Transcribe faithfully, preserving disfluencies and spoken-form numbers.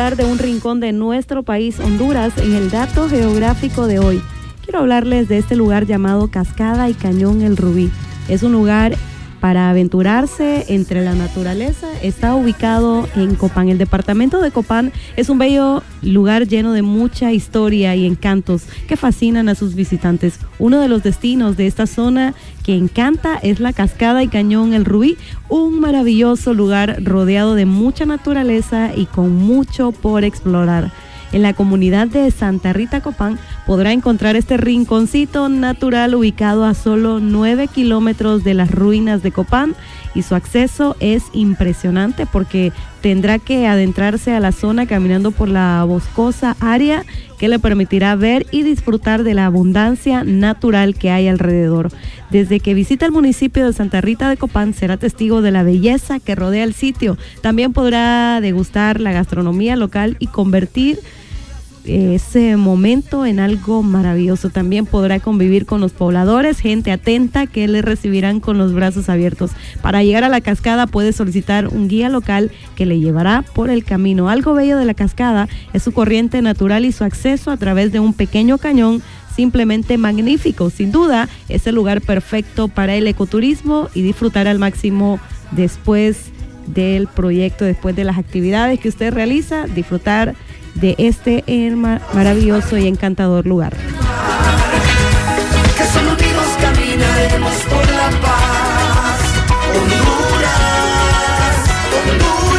hablar de un rincón de nuestro país, Honduras, en el dato geográfico de hoy. Quiero hablarles de este lugar llamado Cascada y Cañón El Rubí. Es un lugar para aventurarse entre la naturaleza. Está ubicado en Copán. El departamento de Copán es un bello lugar lleno de mucha historia y encantos que fascinan a sus visitantes. Uno de los destinos de esta zona que encanta es la Cascada y Cañón El Rubí, un maravilloso lugar rodeado de mucha naturaleza y con mucho por explorar. En la comunidad de Santa Rita Copán podrá encontrar este rinconcito natural ubicado a solo nueve kilómetros de las ruinas de Copán, y su acceso es impresionante porque tendrá que adentrarse a la zona caminando por la boscosa área que le permitirá ver y disfrutar de la abundancia natural que hay alrededor. Desde que visita el municipio de Santa Rita de Copán será testigo de la belleza que rodea el sitio. También podrá degustar la gastronomía local y convertir ese momento en algo maravilloso. También podrá convivir con los pobladores, gente atenta que le recibirán con los brazos abiertos. Para llegar a la cascada puede solicitar un guía local que le llevará por el camino. Algo bello de la cascada es su corriente natural y su acceso a través de un pequeño cañón simplemente magnífico. Sin duda es el lugar perfecto para el ecoturismo y disfrutar al máximo después del proyecto, después de las actividades que usted realiza, disfrutar de este maravilloso y encantador lugar. Que solo unidos caminaremos por la paz. Honduras, Honduras.